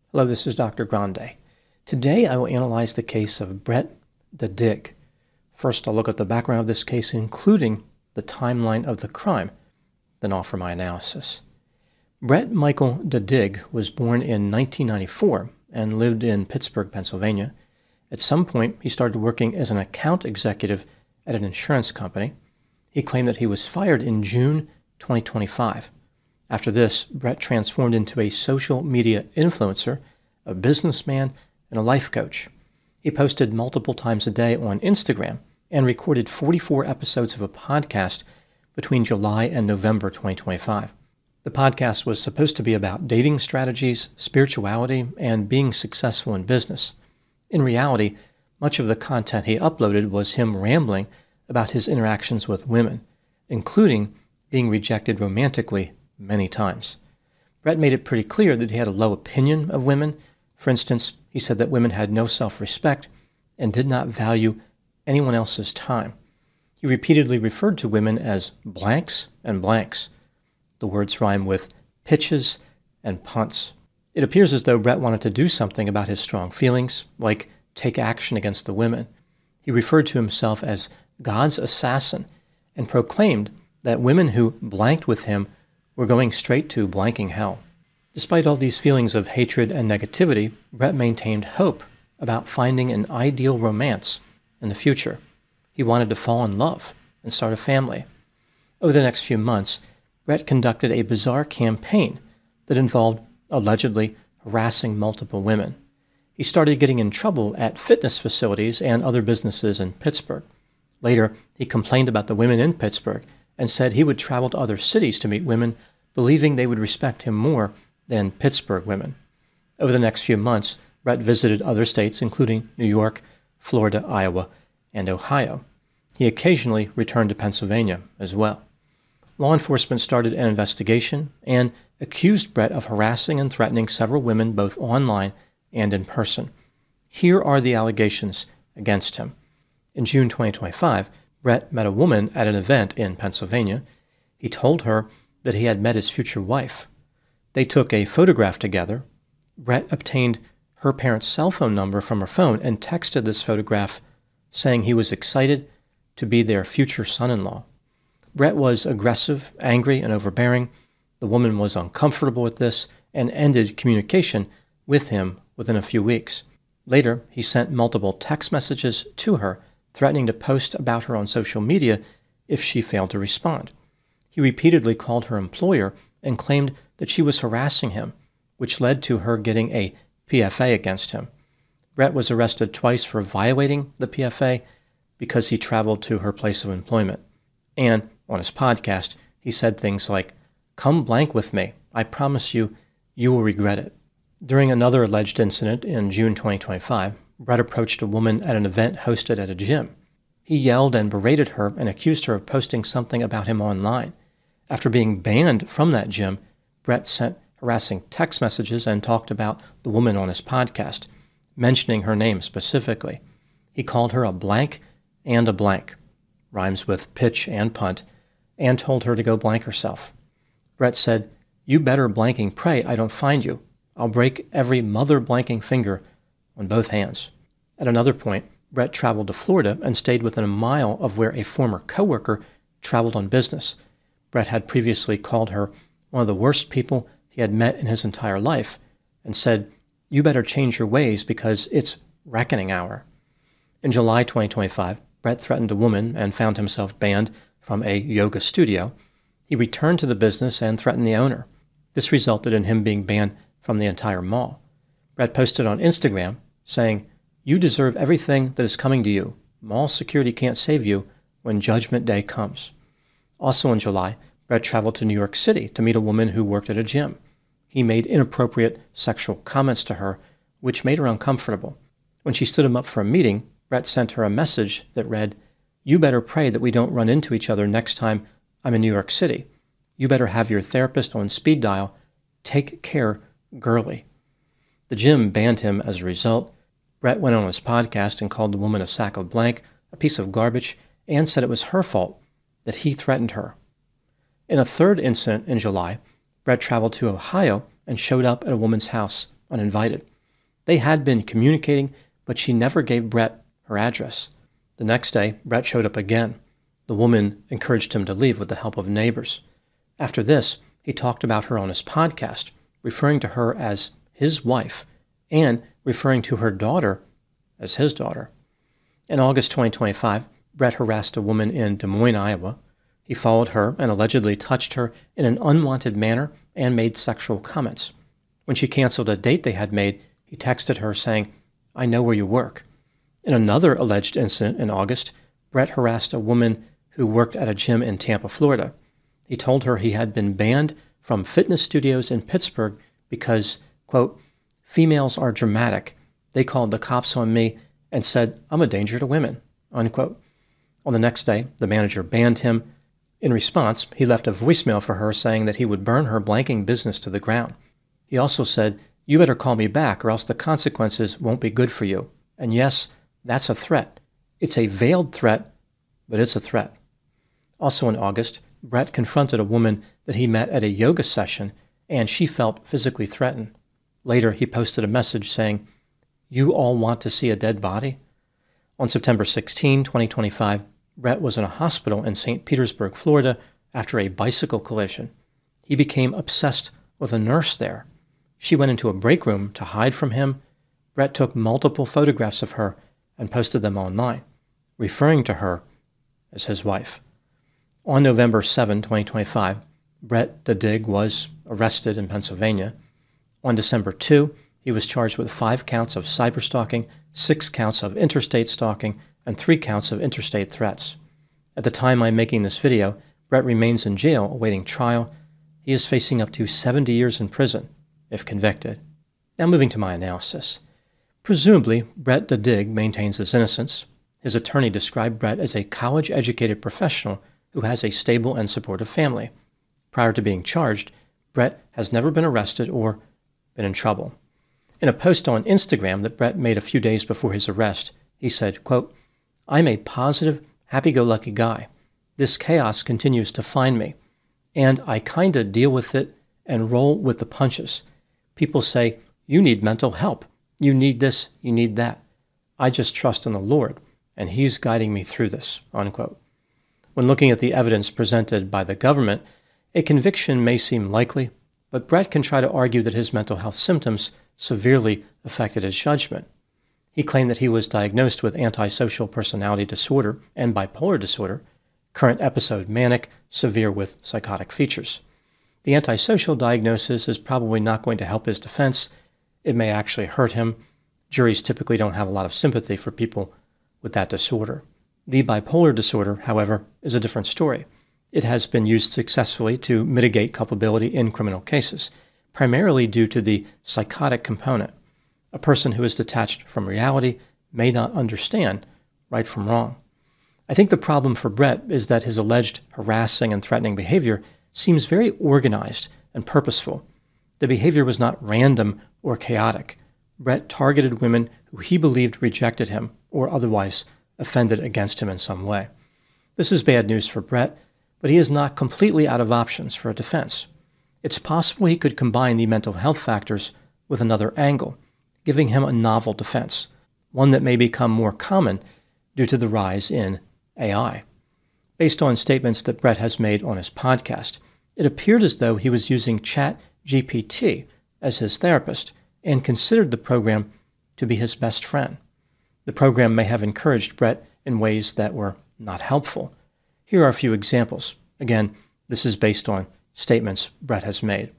Hello, this is Dr. Grande. Today I will analyze the case of Brett the Dig. First, I'll look at the background of this case, including the timeline of the crime, then offer my analysis. Brett Michael the Dig was born in 1994 and lived in Pittsburgh, Pennsylvania. At some point, he started working as an account executive at an insurance company. He claimed that he was fired in June 2025. After this, Brett transformed into a social media influencer, a businessman, and a life coach. He posted multiple times a day on Instagram and recorded 44 episodes of a podcast between July and November 2025. The podcast was supposed to be about dating strategies, spirituality, and being successful in business. In reality, much of the content he uploaded was him rambling about his interactions with women, including being rejected romantically many times. Brett made it pretty clear that he had a low opinion of women. For instance, he said that women had no self-respect and did not value anyone else's time. He repeatedly referred to women as blanks and blanks. The words rhyme with pitches and punts. It appears as though Brett wanted to do something about his strong feelings, like take action against the women. He referred to himself as God's assassin and proclaimed that women who blanked with him were going straight to blanking hell. Despite all these feelings of hatred and negativity, Brett maintained hope about finding an ideal romance in the future. He wanted to fall in love and start a family. Over the next few months, Brett conducted a bizarre campaign that involved allegedly harassing multiple women. He started getting in trouble at fitness facilities and other businesses in Pittsburgh. Later, he complained about the women in Pittsburgh and said he would travel to other cities to meet women, believing they would respect him more than Pittsburgh women. Over the next few months, Brett visited other states, including New York, Florida, Iowa, and Ohio. He occasionally returned to Pennsylvania as well. Law enforcement started an investigation and accused Brett of harassing and threatening several women both online and in person. Here are the allegations against him. In June 2025, Brett met a woman at an event in Pennsylvania. He told her that he had met his future wife. They took a photograph together. Brett obtained her parents' cell phone number from her phone and texted this photograph saying he was excited to be their future son-in-law. Brett was aggressive, angry, and overbearing. The woman was uncomfortable with this and ended communication with him within a few weeks. Later, he sent multiple text messages to her, threatening to post about her on social media if she failed to respond. He repeatedly called her employer and claimed that she was harassing him, which led to her getting a PFA against him. Brett was arrested twice for violating the PFA because he traveled to her place of employment. And on his podcast, he said things like, "Come blank with me. I promise you, you will regret it." During another alleged incident in June 2025, Brett approached a woman at an event hosted at a gym. He yelled and berated her and accused her of posting something about him online. After being banned from that gym, Brett sent harassing text messages and talked about the woman on his podcast, mentioning her name specifically. He called her a blank and a blank, rhymes with pitch and punt, and told her to go blank herself. Brett said, "You better blanking pray I don't find you. I'll break every mother blanking finger on both hands." At another point, Brett traveled to Florida and stayed within a mile of where a former coworker traveled on business. Brett had previously called her one of the worst people he had met in his entire life and said, "You better change your ways because it's reckoning hour." In July 2025, Brett threatened a woman and found himself banned from a yoga studio. He returned to the business and threatened the owner. This resulted in him being banned from the entire mall. Brett posted on Instagram saying, "You deserve everything that is coming to you. Mall security can't save you when Judgment Day comes." Also in July, Brett traveled to New York City to meet a woman who worked at a gym. He made inappropriate sexual comments to her, which made her uncomfortable. When she stood him up for a meeting, Brett sent her a message that read, "You better pray that we don't run into each other next time I'm in New York City. You better have your therapist on speed dial. Take care, girly." The gym banned him as a result. Brett went on his podcast and called the woman a sack of blank, a piece of garbage, and said it was her fault that he threatened her. In a third incident in July, Brett traveled to Ohio and showed up at a woman's house uninvited. They had been communicating, but she never gave Brett her address. The next day, Brett showed up again. The woman encouraged him to leave with the help of neighbors. After this, he talked about her on his podcast, referring to her as his wife and referring to her daughter as his daughter. In August 2025, Brett harassed a woman in Des Moines, Iowa. He followed her and allegedly touched her in an unwanted manner and made sexual comments. When she canceled a date they had made, he texted her saying, "I know where you work." In another alleged incident in August, Brett harassed a woman who worked at a gym in Tampa, Florida. He told her he had been banned from fitness studios in Pittsburgh because, quote, "females are dramatic. They called the cops on me and said I'm a danger to women," unquote. On the next day, the manager banned him. In response, he left a voicemail for her saying that he would burn her blanking business to the ground. He also said, "You better call me back or else the consequences won't be good for you." And yes, that's a threat. It's a veiled threat, but it's a threat. Also in August, Brett confronted a woman that he met at a yoga session, and she felt physically threatened. Later, he posted a message saying, "You all want to see a dead body?" On September 16, 2025, Brett was in a hospital in St. Petersburg, Florida, after a bicycle collision. He became obsessed with a nurse there. She went into a break room to hide from him. Brett took multiple photographs of her and posted them online, referring to her as his wife. On November 7, 2025, Brett the Dig was arrested in Pennsylvania. On December 2, he was charged with 5 counts of cyberstalking, 6 counts of interstate stalking, and 3 counts of interstate threats. At the time I'm making this video, Brett remains in jail awaiting trial. He is facing up to 70 years in prison if convicted. Now moving to my analysis. Presumably, Brett the Dig maintains his innocence. His attorney described Brett as a college-educated professional who has a stable and supportive family. Prior to being charged, Brett has never been arrested or been in trouble. In a post on Instagram that Brett made a few days before his arrest, he said, quote, "I'm a positive, happy-go-lucky guy. This chaos continues to find me, and I kinda deal with it and roll with the punches. People say, you need mental help. You need this, you need that. I just trust in the Lord, and He's guiding me through this," unquote. When looking at the evidence presented by the government, a conviction may seem likely, but Brett can try to argue that his mental health symptoms severely affected his judgment. He claimed that he was diagnosed with antisocial personality disorder and bipolar disorder, current episode manic, severe with psychotic features. The antisocial diagnosis is probably not going to help his defense. It may actually hurt him. Juries typically don't have a lot of sympathy for people with that disorder. The bipolar disorder, however, is a different story. It has been used successfully to mitigate culpability in criminal cases, primarily due to the psychotic component. A person who is detached from reality may not understand right from wrong. I think the problem for Brett is that his alleged harassing and threatening behavior seems very organized and purposeful. The behavior was not random or chaotic. Brett targeted women who he believed rejected him or otherwise offended against him in some way. This is bad news for Brett, but he is not completely out of options for a defense. It's possible he could combine the mental health factors with another angle, giving him a novel defense, one that may become more common due to the rise in AI. Based on statements that Brett has made on his podcast, it appeared as though he was using ChatGPT as his therapist and considered the program to be his best friend. The program may have encouraged Brett in ways that were not helpful. Here are a few examples. Again, this is based on statements Brett has made.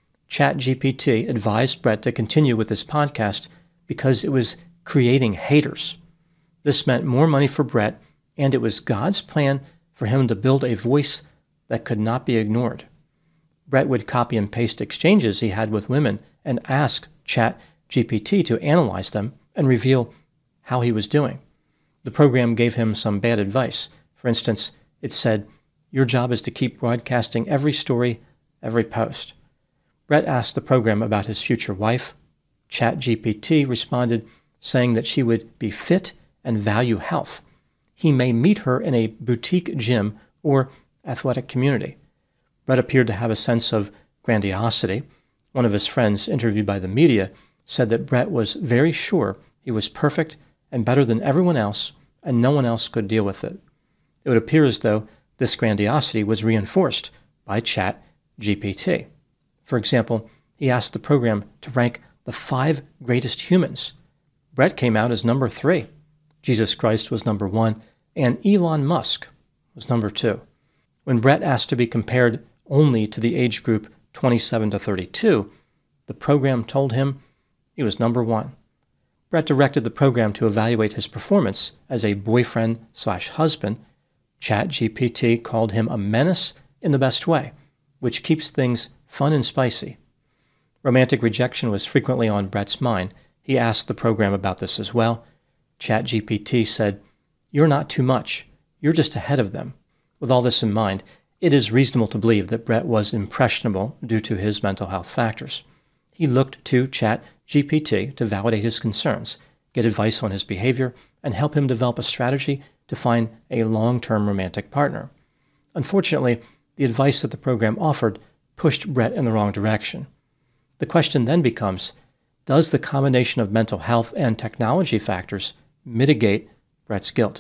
ChatGPT advised Brett to continue with his podcast because it was creating haters. This meant more money for Brett, and it was God's plan for him to build a voice that could not be ignored. Brett would copy and paste exchanges he had with women and ask ChatGPT to analyze them and reveal how he was doing. The program gave him some bad advice. For instance, it said, "Your job is to keep broadcasting every story, every post." Brett asked the program about his future wife. ChatGPT responded saying that she would be fit and value health. He may meet her in a boutique gym or athletic community. Brett appeared to have a sense of grandiosity. One of his friends interviewed by the media said that Brett was very sure he was perfect and better than everyone else, and no one else could deal with it. It would appear as though this grandiosity was reinforced by ChatGPT. For example, he asked the program to rank the 5 greatest humans. Brett came out as number 3. Jesus Christ was number 1, and Elon Musk was number 2. When Brett asked to be compared only to the age group 27 to 32, the program told him he was number 1. Brett directed the program to evaluate his performance as a boyfriend/husband. ChatGPT called him a menace in the best way, which keeps things fun and spicy. Romantic rejection was frequently on Brett's mind. He asked the program about this as well. ChatGPT said, "You're not too much. You're just ahead of them." With all this in mind, it is reasonable to believe that Brett was impressionable due to his mental health factors. He looked to ChatGPT to validate his concerns, get advice on his behavior, and help him develop a strategy to find a long-term romantic partner. Unfortunately, the advice that the program offered pushed Brett in the wrong direction. The question then becomes, does the combination of mental health and technology factors mitigate Brett's guilt?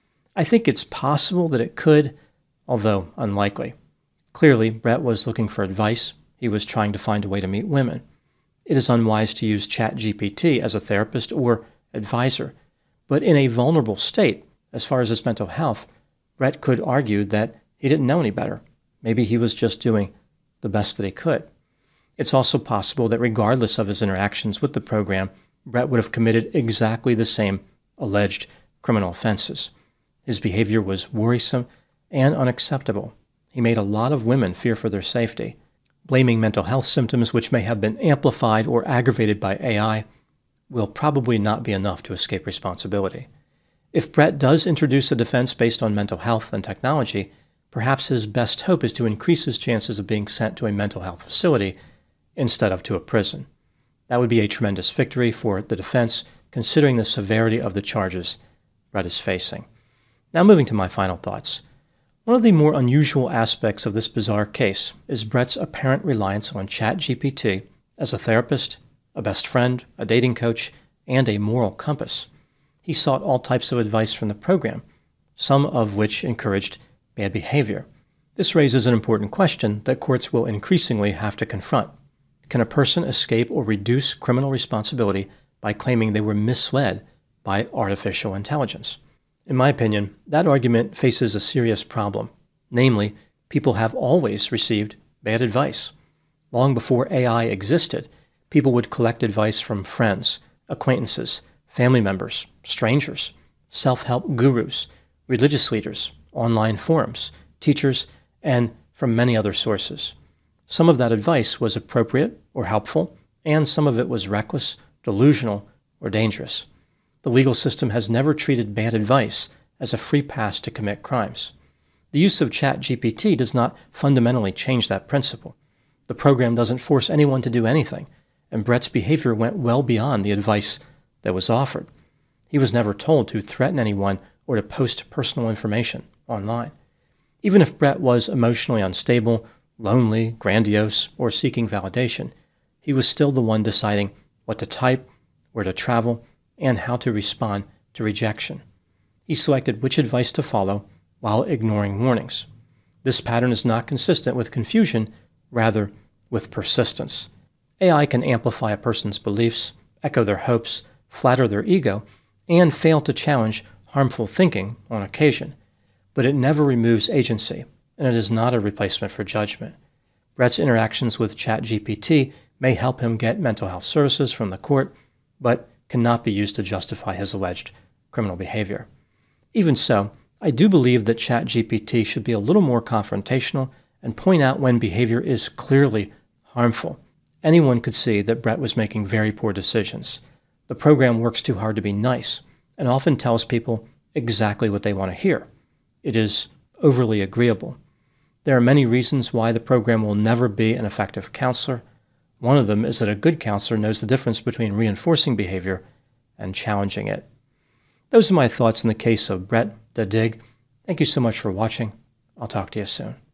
I think it's possible that it could, although unlikely. Clearly, Brett was looking for advice. He was trying to find a way to meet women. It is unwise to use ChatGPT as a therapist or advisor, but in a vulnerable state, as far as his mental health, Brett could argue that he didn't know any better. Maybe he was just doing the best that he could. It's also possible that regardless of his interactions with the program, Brett would have committed exactly the same alleged criminal offenses. His behavior was worrisome and unacceptable. He made a lot of women fear for their safety. Blaming mental health symptoms which may have been amplified or aggravated by AI will probably not be enough to escape responsibility. If Brett does introduce a defense based on mental health and technology, perhaps his best hope is to increase his chances of being sent to a mental health facility instead of to a prison. That would be a tremendous victory for the defense, considering the severity of the charges Brett is facing. Now moving to my final thoughts. One of the more unusual aspects of this bizarre case is Brett's apparent reliance on ChatGPT as a therapist, a best friend, a dating coach, and a moral compass. He sought all types of advice from the program, some of which encouraged bad behavior. This raises an important question that courts will increasingly have to confront. Can a person escape or reduce criminal responsibility by claiming they were misled by artificial intelligence? In my opinion, that argument faces a serious problem. Namely, people have always received bad advice. Long before AI existed, people would collect advice from friends, acquaintances, family members, strangers, self-help gurus, religious leaders, online forums, teachers, and from many other sources. Some of that advice was appropriate or helpful, and some of it was reckless, delusional, or dangerous. The legal system has never treated bad advice as a free pass to commit crimes. The use of ChatGPT does not fundamentally change that principle. The program doesn't force anyone to do anything, and Brett's behavior went well beyond the advice that was offered. He was never told to threaten anyone or to post personal information online. Even if Brett was emotionally unstable, lonely, grandiose, or seeking validation, he was still the one deciding what to type, where to travel, and how to respond to rejection. He selected which advice to follow while ignoring warnings. This pattern is not consistent with confusion, rather with persistence. AI can amplify a person's beliefs, echo their hopes, flatter their ego, and fail to challenge harmful thinking on occasion, but it never removes agency, and it is not a replacement for judgment. Brett's interactions with ChatGPT may help him get mental health services from the court, but cannot be used to justify his alleged criminal behavior. Even so, I do believe that ChatGPT should be a little more confrontational and point out when behavior is clearly harmful. Anyone could see that Brett was making very poor decisions. The program works too hard to be nice and often tells people exactly what they want to hear. It is overly agreeable. There are many reasons why the program will never be an effective counselor. One of them is that a good counselor knows the difference between reinforcing behavior and challenging it. Those are my thoughts in the case of Brett the Dig. Thank you so much for watching. I'll talk to you soon.